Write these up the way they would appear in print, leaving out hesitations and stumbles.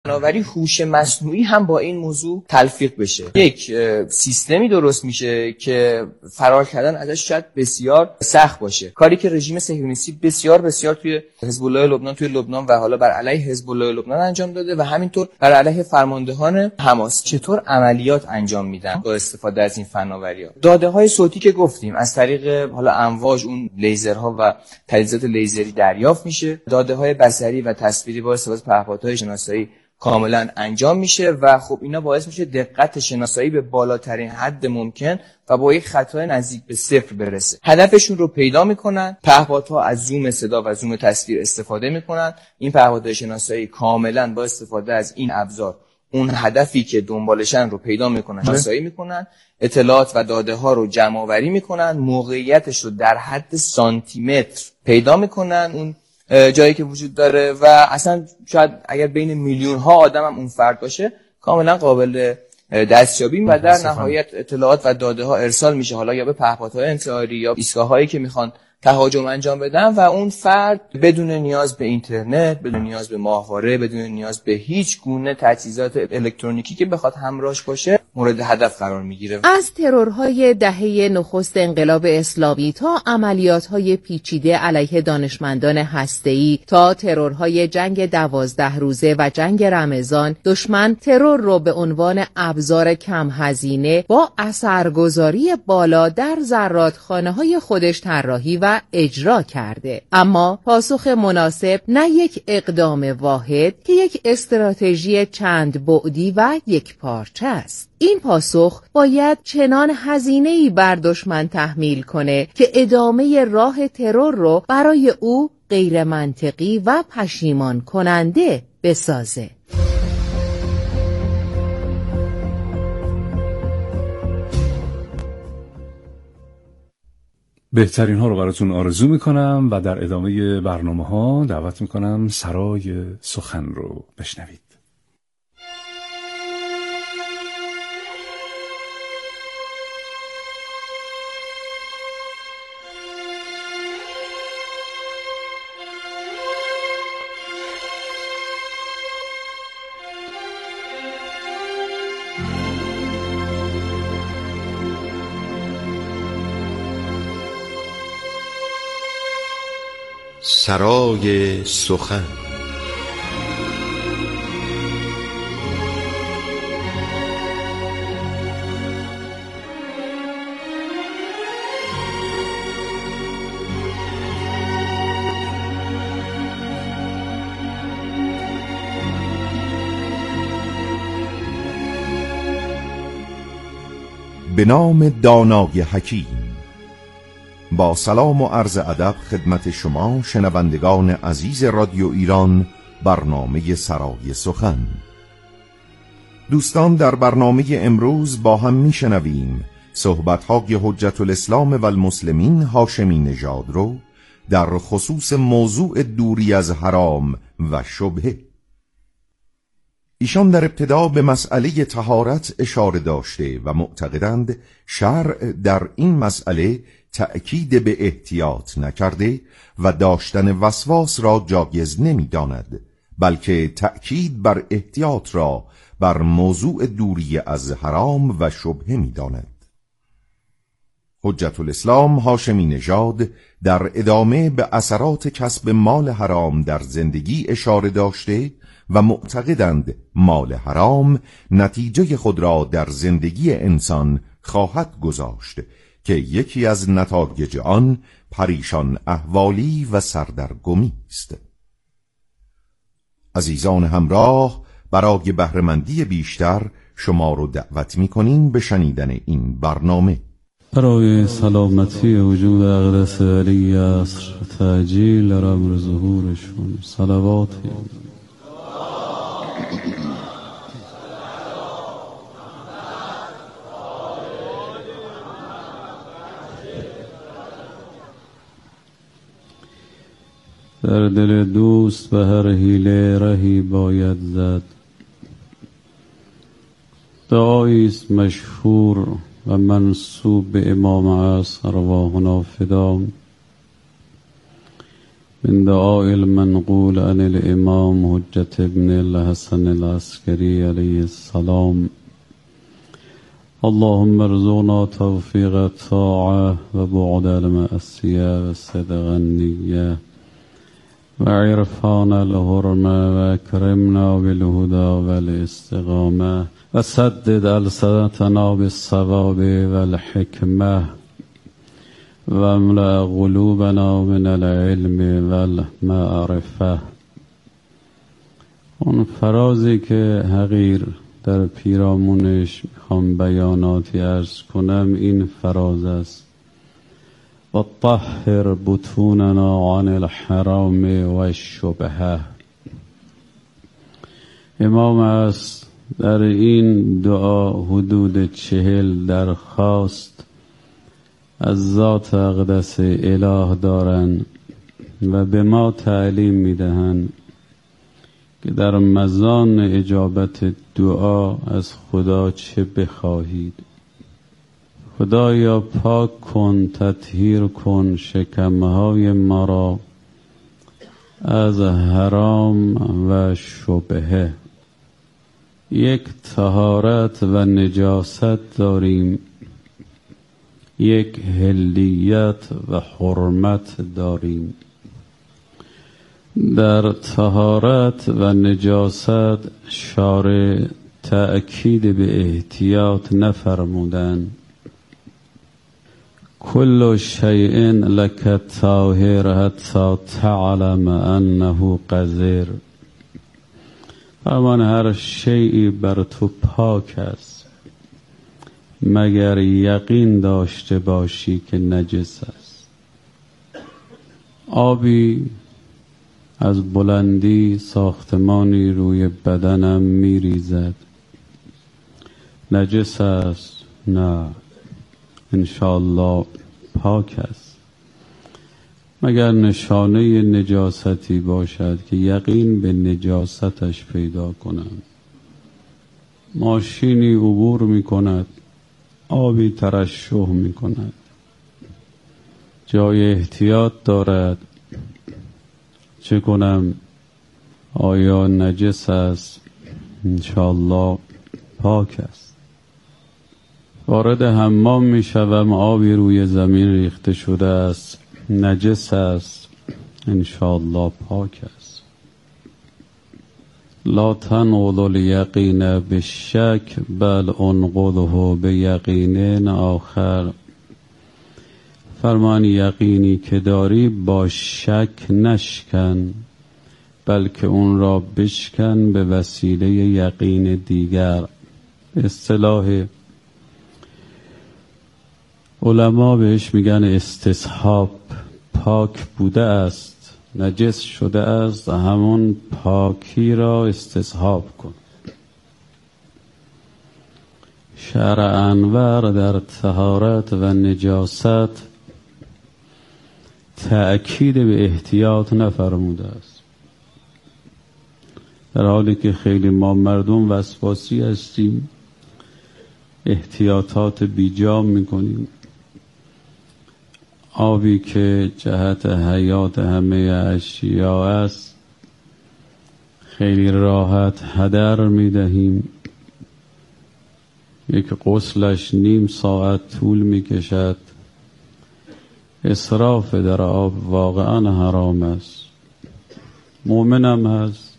بنابراین هوش مصنوعی هم با این موضوع تلفیق بشه. یک سیستمی درست میشه که فرار کردن ازش شاید بسیار سخت باشه. کاری که رژیم صهیونیستی بسیار توی حزب الله لبنان، توی لبنان و حالا بر علیه حزب الله لبنان انجام داده و همینطور بر علیه فرماندهان حماس چطور عملیات انجام میدن با استفاده از این فناوری‌ها. داده‌های صوتی که گفتیم از طریق حالا امواج اون لیزرها و تجهیزات لیزری دریافت میشه. داده‌های بصری و تصویری با استفاده از پهپادهای شناسایی کاملا انجام میشه و خب اینا باعث میشه دقت شناسایی به بالاترین حد ممکن و با یک خطای نزدیک به صفر برسه. هدفشون رو پیدا میکنن. پهپادها از زوم صدا و زوم تصویر استفاده میکنن. این پهپادهای شناسایی کاملا با استفاده از این ابزار اون هدفی که دنبالشن رو پیدا میکنن، شناسایی میکنن، اطلاعات و داده ها رو جمع آوری میکنن، موقعیتش رو در حد سانتی متر پیدا میکنن اون جایی که وجود داره و اصلا شاید اگر بین میلیون ها آدم هم اون فرد باشه کاملا قابل دستیابی و در نهایت اطلاعات و داده ها ارسال میشه، حالا یا به پهپادهای انتحاری یا ایستگاه‌هایی که میخوان تهاجم انجام بدن و اون فرد بدون نیاز به اینترنت، بدون نیاز به ماهواره، بدون نیاز به هیچ گونه تجهیزات الکترونیکی که بخواد همراهش باشه مورد هدف قرار میگیره. از ترورهای دهه نخست انقلاب اسلامی تا عملیات‌های پیچیده علیه دانشمندان هسته‌ای تا ترورهای جنگ 12 روزه و جنگ رمضان، دشمن ترور رو به عنوان ابزار کم هزینه با اثرگذاری بالا در زرادخانه‌های خودش طراحی و اجرا کرده. اما پاسخ مناسب نه یک اقدام واحد که یک استراتژی چند بعدی و یک پارچه است. این پاسخ باید چنان هزینه‌ای بر دشمن تحمیل کنه که ادامه راه ترور رو برای او غیر منطقی و پشیمان کننده بسازه. بهترین ها رو براتون آرزو میکنم و در ادامه برنامه ها دعوت میکنم سرای سخن رو بشنوید. سرای سخن. به نام دانای حکیم. با سلام و عرض ادب خدمت شما شنوندگان عزیز رادیو ایران، برنامه سرای سخن. دوستان، در برنامه امروز با هم میشنویم صحبت‌های حجت الاسلام و المسلمین هاشمی نژاد رو در خصوص موضوع دوری از حرام و شبهه. ایشان در ابتدا به مسئله طهارت اشاره داشته و معتقدند شرع در این مسئله تأکید به احتیاط نکرده و داشتن وسواس را جایز نمی داند، بلکه تأکید بر احتیاط را بر موضوع دوری از حرام و شبهه می داند. حجت الاسلام هاشمی نژاد در ادامه به اثرات کسب مال حرام در زندگی اشاره داشته و معتقدند مال حرام نتیجه خود را در زندگی انسان خواهد گذاشت که یکی از نتایج آن پریشان احوالی و سردرگمی است. عزیزان همراه، برای بهره‌مندی بیشتر شما رو دعوت می‌کنیم به شنیدن این برنامه. برای سلامتی وجود اقدس علی عصر تعجیل در امر ظهورشون صلواتی در دل دوست به هر حیله رهی باید زد. دعاییست مشهور و منسوب به امام عصر ارواحنا فدا من دعاء المنقول عن الإمام حجة ابن الحسن العسكري عليه السلام: اللهم ارزقنا توفيق الطاعة وبعد المعصية وصدق النية وعرفان الحرمة وأكرمنا بالهدى والاستقامة وسدد ألسنتنا بالصواب والحكمة واملأ قلوبنا من العلم والمعرفة. اون فرازی که حقیر در پیرامونش میخوام بیاناتی عرض کنم این فراز است: و طهر بطوننا عن الحرام و الشبهه. امام است در این دعا حدود 40 درخواست از ذات اقدس اله دارن و به ما تعلیم میدهند که در مزان اجابت دعا از خدا چه بخواهید. خدایا پاک کن، تطهیر کن شکمهای ما را از حرام و شبهه. یک طهارت و نجاست داریم، یک حلیت و حرمت داریم. در طهارت و نجاست شارع تأکید به احتیاط نفرمودن. کل شیء لک طاهر حتی تعلم انه قذر. همان هر شیئی بر تو پاک است مگر یقین داشته باشی که نجس است. آبی از بلندی ساختمانی روی بدنم میریزد، نجس است؟ نه، انشاءالله پاک است. مگر نشانه نجاستی باشد که یقین به نجاستش پیدا کنم. ماشینی عبور می کند، آبی ترشح می کند، جای احتیاط دارد، چه کنم؟ آیا نجس است؟ انشاءالله پاک است. وارد حمام می شوم، آبی روی زمین ریخته شده است، نجس است؟ انشاءالله پاک است. لا تنقض الیقین بالشک بل انقضه بیقین آخر. فرمان یقینی که داری با شک نشکن، بلکه اون را بشکن به وسیله یقین دیگر. به اصطلاح علما بهش میگن استصحاب. پاک بوده است، نجس شده است، همون پاکی را استصحاب کن. شرع انور در طهارت و نجاست تأکید به احتیاط نفرموده است، در حالی که خیلی ما مردم وسواسی هستیم، احتیاطات بیجا میکنیم. آبی که جهت حیات همه اشیاء است خیلی راحت هدر میدهیم. یک غسلش نیم ساعت طول میکشد. اسراف در آب واقعا حرام است. مؤمنم هست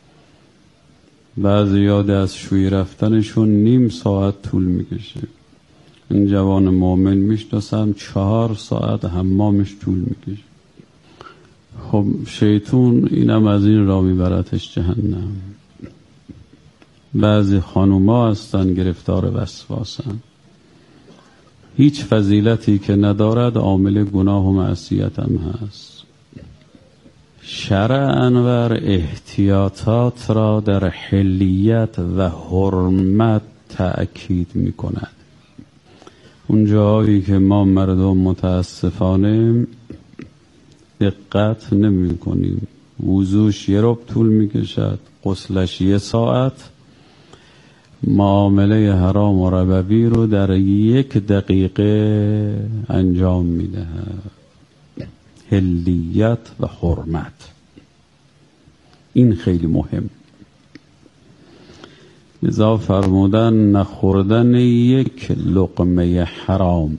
بعضی یاد از شوی رفتنشون نیم ساعت طول میکشه. این جوان مؤمن میشناسم 4 ساعت حمامش طول میکشه. خب شیطون اینم از این را میبرتش جهنم. بعضی خانوما هستن گرفتار وسواسن، هیچ فضیلتی که ندارد عامل گناه و معصیت هم هست. شرع انور احتیاطات را در حلیت و حرمت تأکید می کند. اون جایی که ما مردم متاسفانه دقت نمی کنیم. وضوش 1 ربع طول می کشد، غسلش 1 ساعت، معامله حرام و ربوی رو در 1 دقیقه انجام می دهد. حلیت و حرمت. این خیلی مهم. لذا فرمودن نخوردن یک لقمه حرام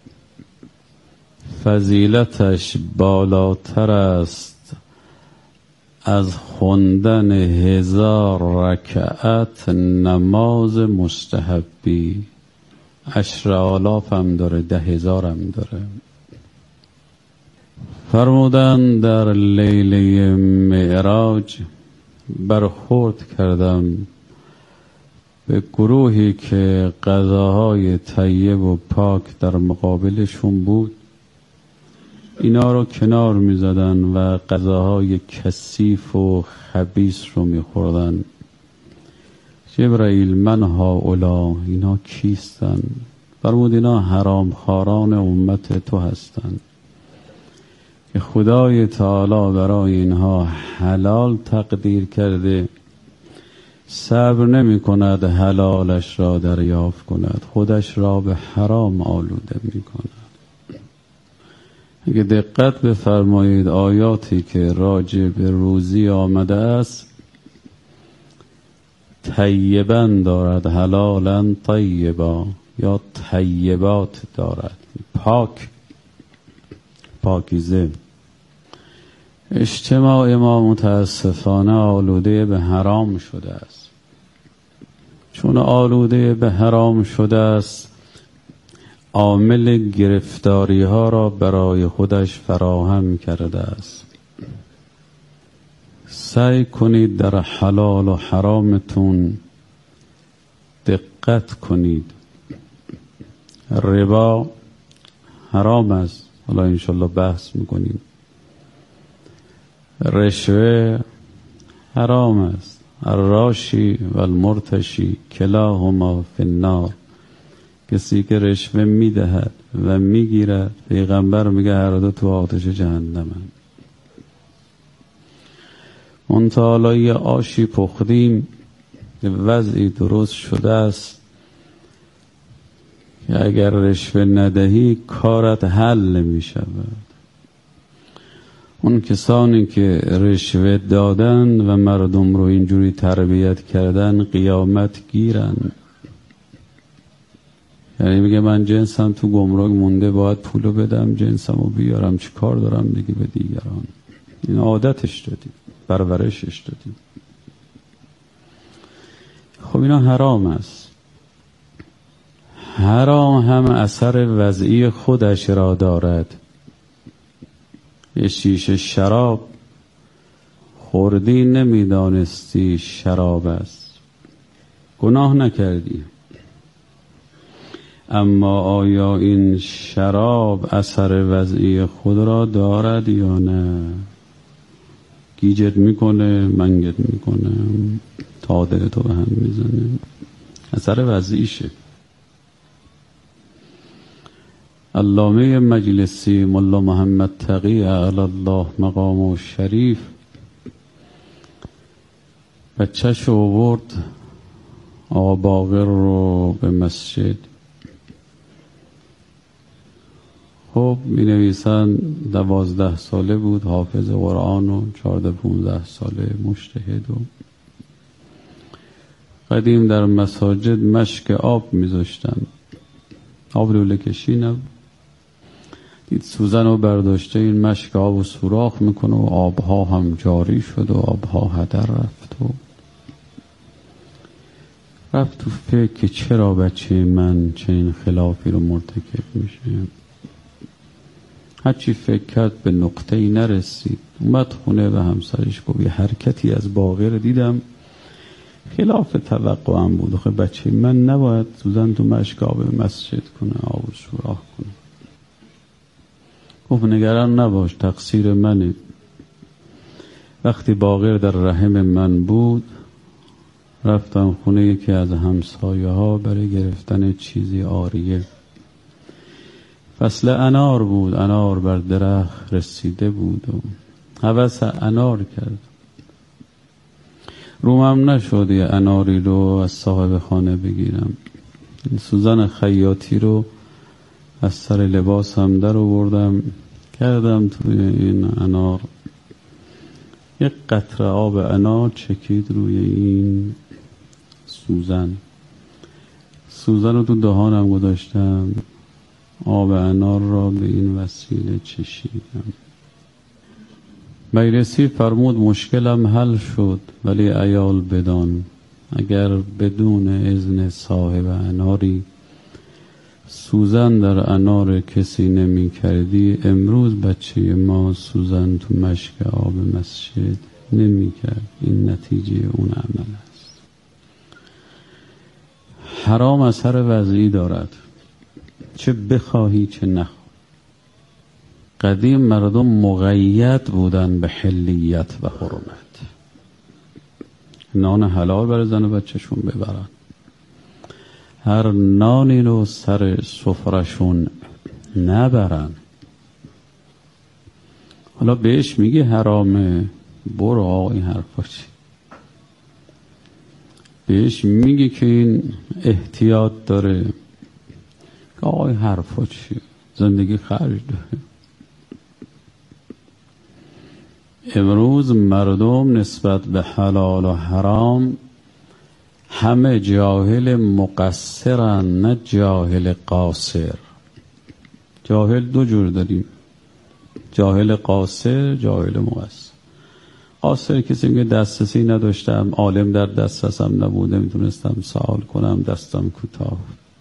فضیلتش بالاتر است از خوندن 1000 رکعت نماز مستحبی. 10,000 هم داره، 10,000 هم داره. فرمودن در لیله معراج برخورد کردم به گروهی که غذاهای طیب و پاک در مقابلشون بود. اینا رو کنار می زدن و غذاهای کثیف و خبیث رو می خوردن. جبرائیل من هؤلاء، اینا کیستن؟ فرمود اینا حرام خاران امت تو هستند که خدای تعالی برای اینها حلال تقدیر کرده، صبر نمی کند حلالش را دریافت کند، خودش را به حرام آلوده می کند. اگه دقت بفرمایید آیاتی که راجع به روزی آمده است، طیبا دارد، حلالا طیبا، یا طیبات دارد، پاکیزه. اجتماع ما متاسفانه آلوده به حرام شده است. چون آلوده به حرام شده است، عامل گرفتاری ها را برای خودش فراهم کرده است. سعی کنید در حلال و حرامتون دقت کنید. ربا حرام است، حالا انشالله بحث میکنیم. رشوه حرام است. الراشی و المرتشی کلاهما فی النار. کسی که رشوه میدهد و میگیرد، پیغمبر میگه هر دو تو آتش جهنمند. منتها یه آشی پختیم، وضعی درست شده است که اگر رشوه ندهی کارت حل نمی شود. اون کسانی که رشوه دادن و مردم رو اینجوری تربیت کردن قیامت گیرن. یعنی میگه من جنسم تو گمرک مونده، باید پولو بدم جنسم رو بیارم، چی کار دارم دیگه به دیگران. این عادتش دادیم، پرورشش دادیم. خب اینا حرام است. حرام هم اثر وضعی خودش را دارد. یه شیشه شراب خوردی، نمیدانستی شراب است، گناه نکردی، اما آیا این شراب اثر وضعی خود را دارد یا نه؟ گیجت میکنه، منگت میکنه، تا دلتو به هم میزنه، اثر وضعیشه. علامه مجلسی ملا محمد تقی اعلی الله مقامه شریف بچه‌شو آورد آقا باقر رو به مسجد. خب می نویسن 12 ساله بود، حافظ قرآن، و 14-15 ساله مجتهد. و قدیم در مساجد مشک آب می زشتن، آب لوله کشی نبود. دید سوزن رو برداشته، این مشک آب رو سوراخ میکنه و آبها هم جاری شد و آبها هدر رفت. و رفت تو فکر که چرا بچه من چنین خلافی رو مرتکب میشه. هرچی فکر کرد به نقطه‌ای نرسید. اومد خونه و همسرش گفت یه حرکتی از باقر دیدم خلاف توقعم بود. آخه بچه من نباید سوزن تو مشک آب مسجد کنه، آب سوراخ کنه. گفت نگران نباش، تقصیر منه. وقتی باقر در رحم من بود رفتم خونه یکی از همسایه ها برای گرفتن چیزی عاریه. فصل انار بود، انار بر درخت رسیده بود و هوس انار کرد. رومم نشد یه اناری رو از صاحب خانه بگیرم. این سوزن خیاطی رو از سر لباسم در آوردم کردم توی این انار، یک قطره آب انار چکید روی این سوزن رو تو دهانم گذاشتم، آب انار را به این وسیله چشیدم. مجلسی فرمود مشکلم حل شد، ولی عیال بدان اگر بدون اذن صاحب اناری سوزن در انار کسی نمی کردی، امروز بچه ما سوزن تو مشک آب مسجد نمی کرد. این نتیجه اون عمل است. حرام اثر وضعی دارد، چه بخواهی چه نخواهی. قدیم مردم مقید بودن به حلیت و حرمت، نان حلال برای زن و بچه‌شون ببرن، هر نانی رو سر سفرشون نبرن. حالا بهش میگه حرامه، برو آقا این حرفا چی؟ بهش میگه که این احتیاط داره، آقا این حرفا چی؟ زندگی خرج داره. امروز مردم نسبت به حلال و حرام همه جاهل مقصرن، نه جاهل قاصر. جاهل دو جور داریم، جاهل قاصر، جاهل مقصر. قاصر کسی میگه دسترسی نداشتم، عالم در دسترسم نبوده، میتونستم سوال کنم، دستم کوتاه.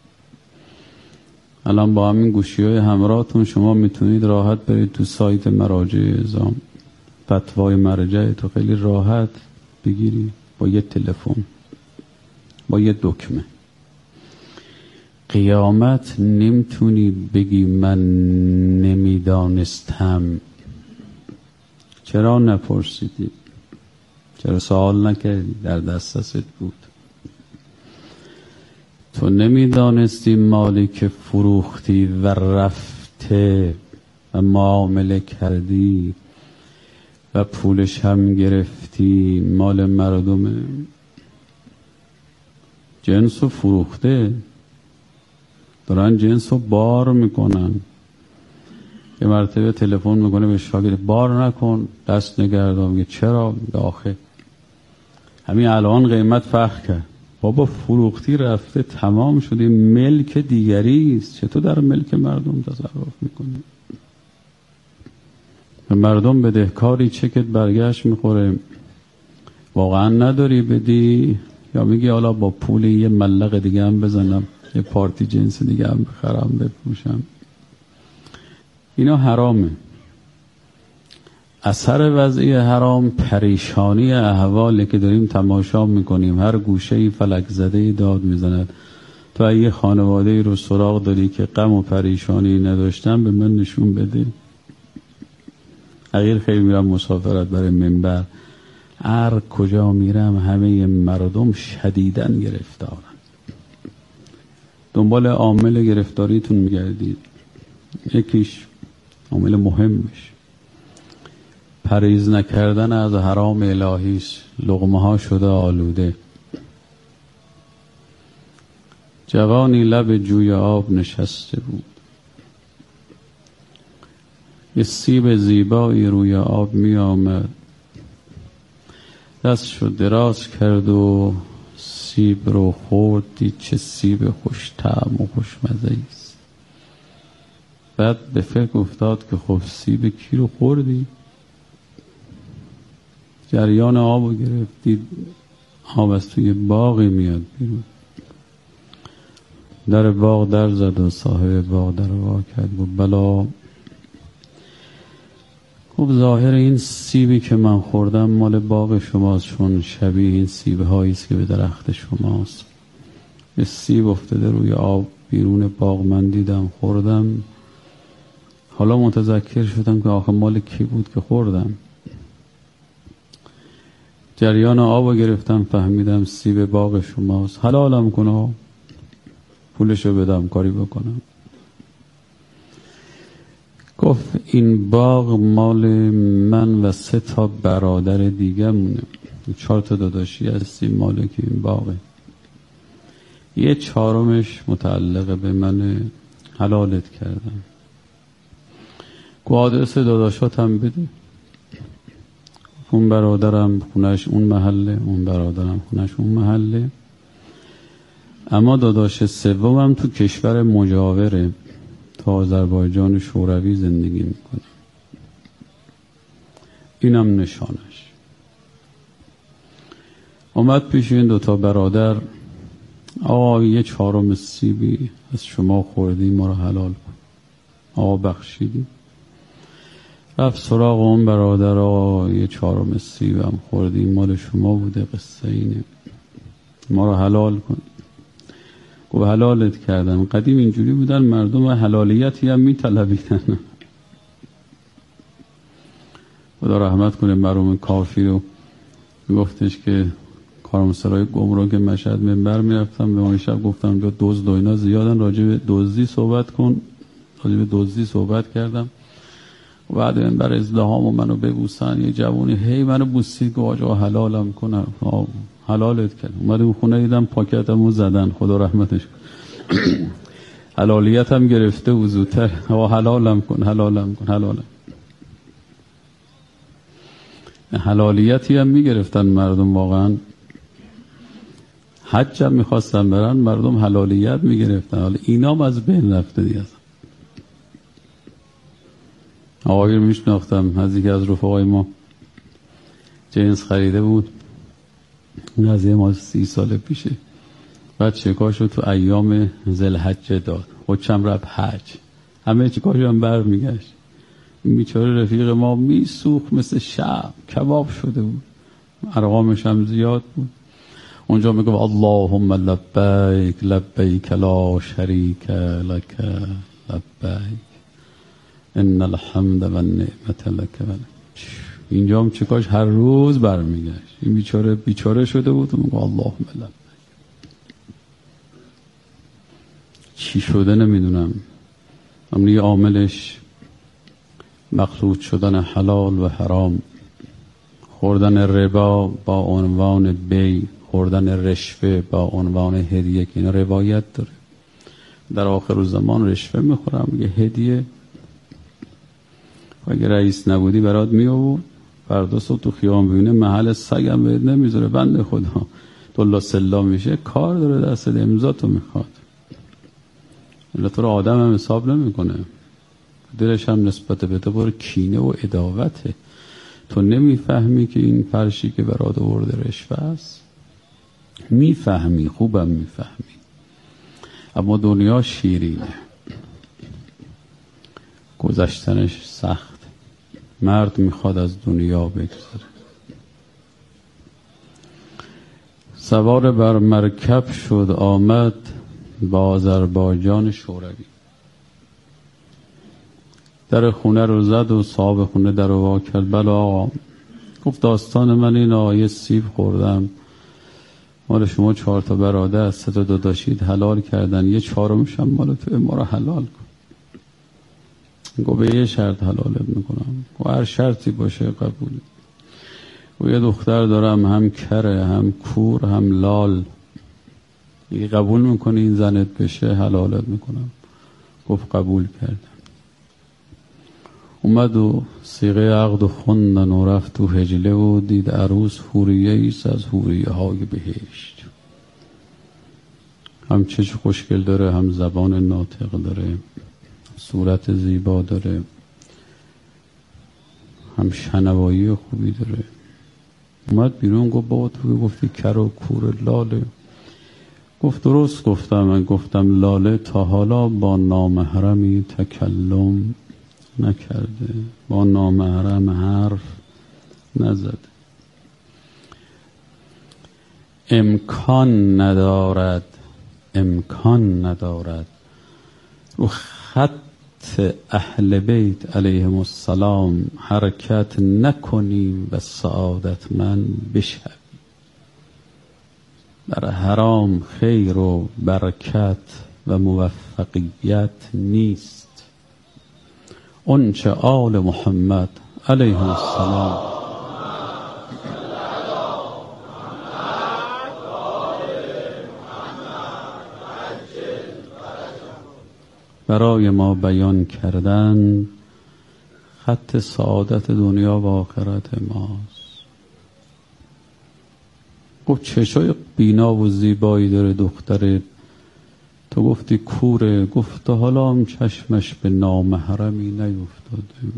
الان با همین گوشی‌های همراهتون شما میتونید راحت برید تو سایت مراجع اعظام، فتوای مرجع تو خیلی راحت بگیری با یه تلفن، با یه دکمه. قیامت نمیتونی بگی من نمیدانستم. چرا نپرسیدی؟ چرا سوال نکردی؟ در دسترست بود. تو نمیدانستی مالی که فروختی و رفته و معامله کردی و پولش هم گرفتی مال مردمه. جنس رو فروخته، دارن جنس رو بار میکنن. یه مرتبه تلفن میکنه به شاگرد بار نکن، دست نگردان. میگه چرا؟ آخه همین الان قیمت فرق کرد. بابا فروختی رفته، تمام شده، ملک دیگری است، چطور در ملک مردم تصرف میکنی؟ به مردم بدهکاری چکت برگشت میخوره، واقعا نداری بدی، یا میگی حالا با پول یه ملق دیگه هم بزنم، یه پارتی جنس دیگه هم بخرم بپوشم. اینا حرامه. اثر وضعی حرام پریشانی احوالی که داریم تماشا میکنیم. هر گوشه‌ای فلک زده داد میزند. تو اگه خانواده رو سراغ داری که غم و پریشانی نداشتن به من نشون بده. اگر خیلی میرم مسافرت برای منبر، هر کجا میرم همه مردم شدیداً گرفتارن. دنبال عامل گرفتاریتون میگردید. یکیش عامل مهمش پرهیز نکردن از حرام الهی است. لقمه ها شده آلوده. جوانی لب جوی آب نشسته بود. یه سیب زیبایی روی آب می آمد. دستشو دراز کرد و سیب رو خورد. دید چه سیب خوش طعم و خوشمزه است. بعد به فکر افتاد که خب سیب کی رو خوردی؟ جریان آب رو گرفتید. آب از توی باغی میاد بیرون. در باغ در زد و صاحب باغ در وا کرد و بلا، خب ظاهر این سیبی که من خوردم مال باغ شماست، چون شبیه این سیب هایی است که به درخت شماست. یه سیب افتاده روی آب بیرون باغ، من دیدم خوردم. حالا متذکر شدم که آخه مال کی بود که خوردم. جریان آب رو گرفتم، فهمیدم سیب باغ شماست. حلالم کنه، پولشو بدم، کاری بکنم. گفت این باغ مال من و 3 برادر دیگه مونه. 4 داداشی هستیم، مالک این باغه. 1/4 متعلق به من، حلالت کردم. آدرس داداشات هم بده. اون برادرم خونش اون محله، اون برادرم خونش اون محله، اما داداش سومم تو کشور مجاوره، تو آذربایجان شوروی زندگی میکنه. اینم نشانش. اومد پیش این دوتا برادر، آقا یه 4 سیبی از شما خوردی، ما رو حلال کن. آقا بخشیدی. رفت سراغ اون برادر، آقا یه 4 سیب هم خوردی، مال شما بوده، قصه اینه، ما رو حلال کن. گفت حلالت کردم. قدیم اینجوری بودن مردم، حلالیتی هم میطلبیدن. خدا رحمت کنه مرحوم کافی رو، گفتش که کارمسرای گمرک مشهد منبر میرفتم، به اون شب گفتم جو دزد و اینا زیادن، راجع به دزدی صحبت کن. راجع به دزدی صحبت کردم و بعد منبر ازدحام و منو ببوسن. یه جوونی هی منو بوسید که آقا حلالم کنم. حلالت کرد. اومدم خونه دیدم پاکتمو زدن، خدا رحمتش کن. حلالیتم گرفته و زودتر آقا حلالم کن، حلالم کن، حلالم. حلالیتی هم میگرفتن مردم، واقعا حج هم میخواستن برن مردم حلالیت میگرفتن. حالا اینام از بین رفته دیگه. آقایی رو میشناختم، از یکی از رفقای ما جنس خریده بود، این قضیه ما 30 سال پیشه. بعد چکاشو تو ایام ذوالحجه داد، خودشم رفت حج، همه چکاشو هم بر میگشت. این بیچاره رفیق ما میسوخت مثل شب، کباب شده بود، ارقامش هم زیاد بود. اونجا میگه اللهم لبیک لبیک لا شریک لک لبیک ان الحمد و النعمت لک. اینجا هم چکاش هر روز برمیگشت. این بیچاره شده بود و میگه اللهم لبیک. چی شده نمیدونم، اما یه عاملش مخلوط شدن حلال و حرام، خوردن ربا با عنوان بی، خوردن رشوه با عنوان هدیه، که اینا روایت داره. در آخر زمان رشوه میخورم، میگه هدیه، اگه رئیس نبودی برات میآورد، فردا صبح تو خیابون ببینه محل سگم بهت نمیذاره، بنده خدا دلا سلا میشه، کار داره دست امضا تو میخواد. الا تو رو آدم هم حساب نمیکنه، دلش هم نسبت به تو بر کینه و عداوته. تو نمیفهمی که این فرشی که برات آورده رشوه است؟ میفهمی، خوبم میفهمی، اما دنیا شیرینه، گذشتنش سخت. مرد میخواد از دنیا بگذره. سوار بر مرکب شد، آمد با آذربایجان شوروی. در خونه رو زد و صاحب خونه در رو وا کرد. بله آقا. گفت داستان من این، یه سیب خوردم، مال شما 4 برادر، 3 داداشید حلال کردن، یه 4مش هم مال تو، ما رو حلال کن. گفت به یه شرط حلالت میکنم. گفت هر شرطی باشه قبول. گفت یه دختر دارم، هم کره، هم کور، هم لال، اگه قبول میکنی این زنت بشه حلالت میکنم. گفت قبول کردم. اومد و صیغه عقد و خوندن و رفت تو حجله و دید عروس حوریه ایست از حوریه های بهشت. هم چشم خوشگل داره، هم زبان ناطق داره، صورت زیبا داره، هم شنوایی خوبی داره. اومد بیرون گفت بابا تو گفتی کر و کور لاله. گفت درست گفتم، من گفتم لاله تا حالا با نامحرمی تکلم نکرده، با نامحرم حرف نزد. امکان ندارد رو خط اهل بیت علیهم السلام حرکت نکنیم و سعادتمند بشویم. در حرام خیر و برکت و موفقیت نیست. آنچه آل محمد علیه السلام برای ما بیان کردن خط سعادت دنیا و آخرت ماست. گفت چشای بینا و زیبایی داره دختره، تو گفتی کوره. گفت تا حالا هم چشمش به نامحرمی نیفتاده.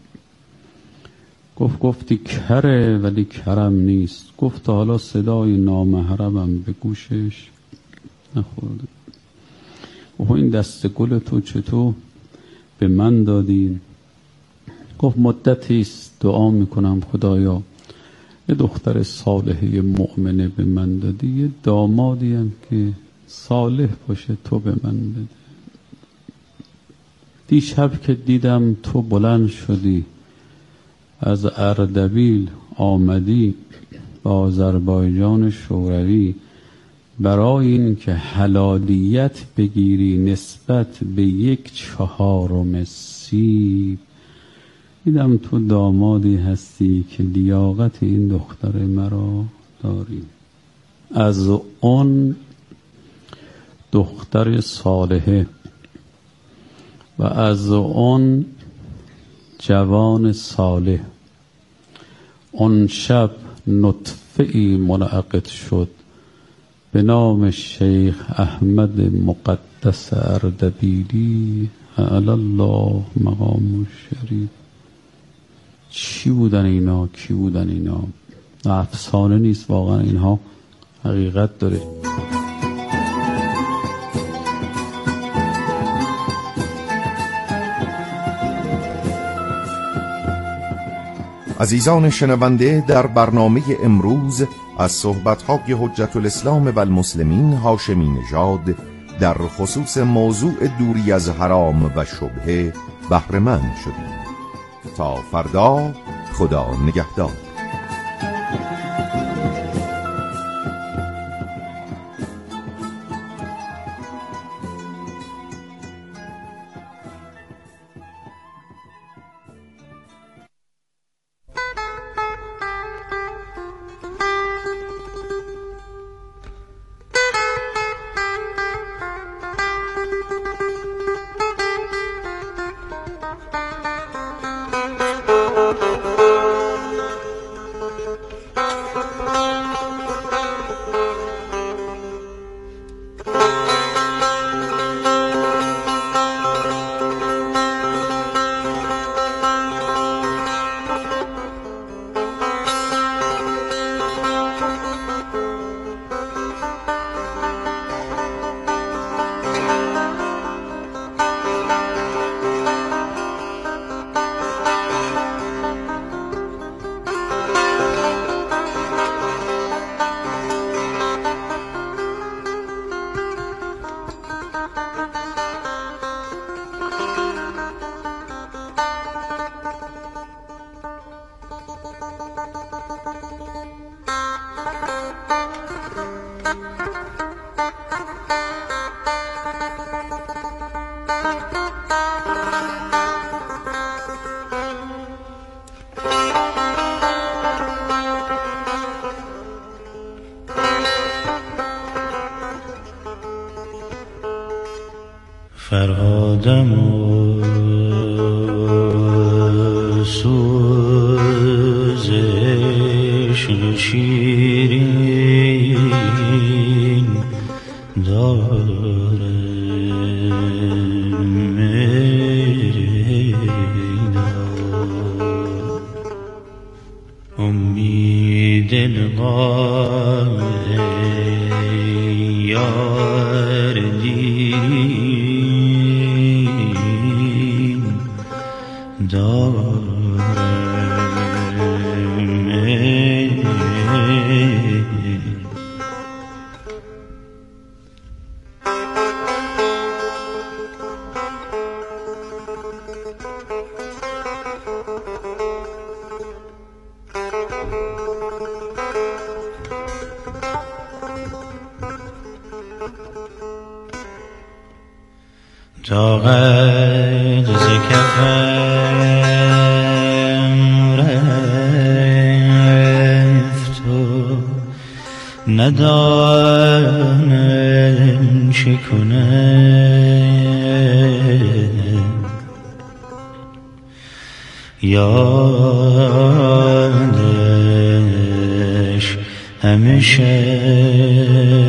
گفتی کره ولی کرم نیست. گفت تا حالا صدای نامحرمم به گوشش نخورده. گفت این دست گل تو چطور به من دادین؟ گفت مدتیست دعا میکنم خدایا یه دختر صالحه مؤمنه به من دادی، یه دامادیم که صالح باشه تو به من بده. دیشب که دیدم تو بلند شدی از اردبیل آمدی به آذربایجان شوروی برای این که حلالیت بگیری نسبت به 1/4 سیب، دیدم تو دامادی هستی که لیاقت این دختر مرا داری. از اون دختر صالحه و از اون جوان صالح اون شب نطفه‌ای منعقد شد به نام شیخ احمد مقدس اردبیلی علی الله مقام شریف. چی بودن اینا؟ کی بودن اینا؟ افسانه نیست، واقعا اینها حقیقت داره. عزیزان شنونده، در برنامه امروز از صحبت‌های حجت الاسلام و المسلمین هاشمی نژاد در خصوص موضوع دوری از حرام و شبهه بهره مند شدیم. تا فردا، خدا نگهدار. فرهادم و سوزش شیرین داره امید القای یار دیرین دارم. طاقت ز کفم رفت و ندانم چه کنم. یادش همیشه